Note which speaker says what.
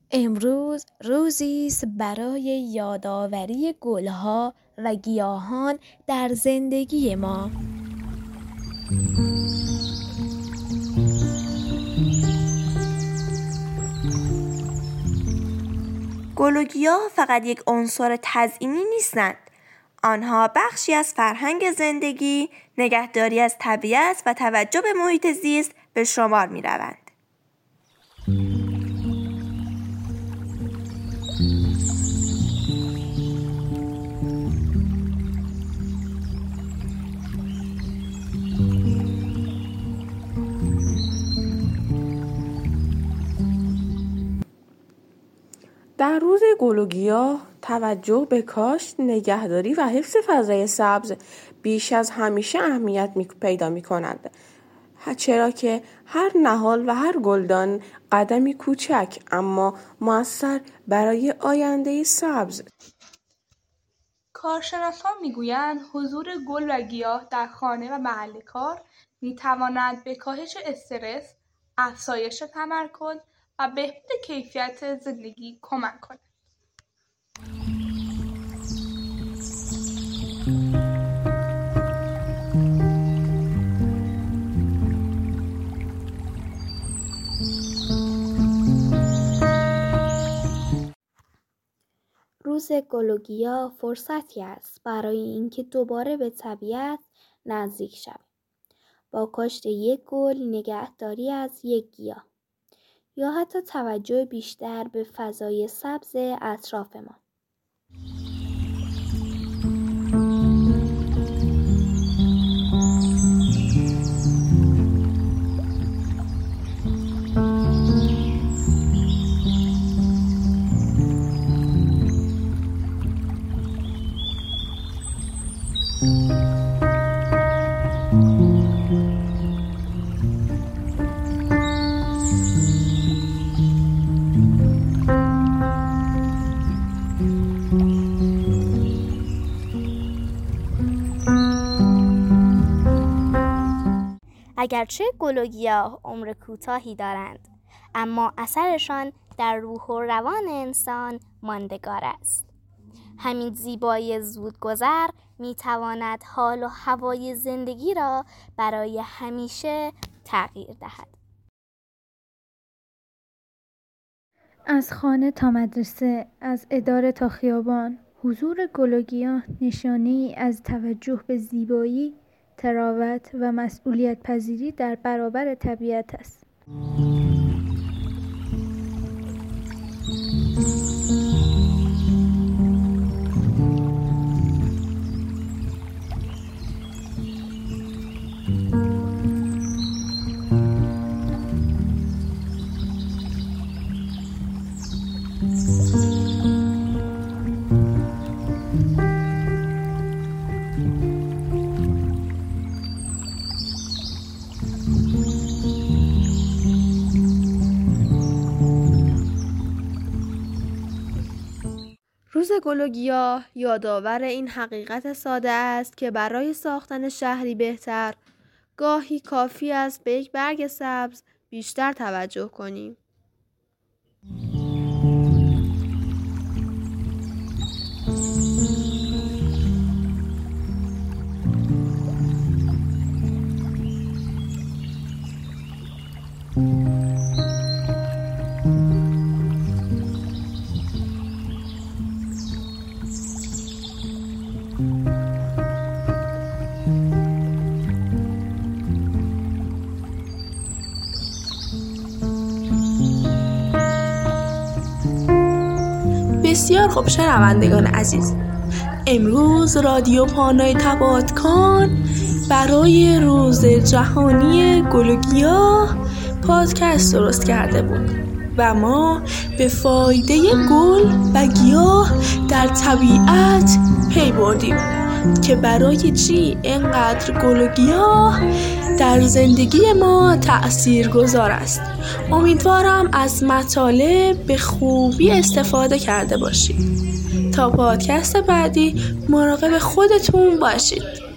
Speaker 1: امروز روزی است برای یادآوری گلها و گیاهان در زندگی ما.
Speaker 2: گل و گیاه فقط یک عنصر تزئینی نیستند. آنها بخشی از فرهنگ زندگی، نگهداری از طبیعت و توجه به محیط زیست به شمار می روند.
Speaker 3: در روز گل و گیاه توجه به کاشت، نگهداری و حفظ فضای سبز بیش از همیشه اهمیت پیدا می کند. چرا که هر نهال و هر گلدان قدمی کوچک اما مؤثر برای آینده سبز.
Speaker 4: کارشناسان میگویند حضور گل و گیاه در خانه و محل کار میتواند به کاهش استرس، افزایش تمرکز و بهبود کیفیت زندگی کمک کند.
Speaker 1: روز گل و گیاه فرصتی است برای اینکه دوباره به طبیعت نزدیک شویم. با کاشت یک گل، نگهداری از یک گیاه یا حتی توجه بیشتر به فضای سبز اطراف ما. اگرچه گل و گیاه عمر کوتاهی دارند، اما اثرشان در روح و روان انسان ماندگار است. همین زیبایی زودگذر میتواند حال و هوای زندگی را برای همیشه تغییر دهد.
Speaker 5: از خانه تا مدرسه، از اداره تا خیابان، حضور گل و گیاه نشانه‌ای از توجه به زیبایی، تراوت و مسئولیت پذیری در برابر طبیعت است.
Speaker 6: روز گل و گیاه یادآور این حقیقت ساده است که برای ساختن شهری بهتر گاهی کافی است به یک برگ سبز بیشتر توجه کنیم.
Speaker 2: بسیار خوب شنوندگان عزیز، امروز رادیو پانای تباتکان برای روز جهانی گل و گیاه پادکست درست کرده بود و ما به فایده گل و گیاه در طبیعت پی بردیم که برای چی اینقدر گل و گیاه در زندگی ما تأثیرگذار است. امیدوارم از مطالب به خوبی استفاده کرده باشید. تا پادکست بعدی مراقب خودتون باشید.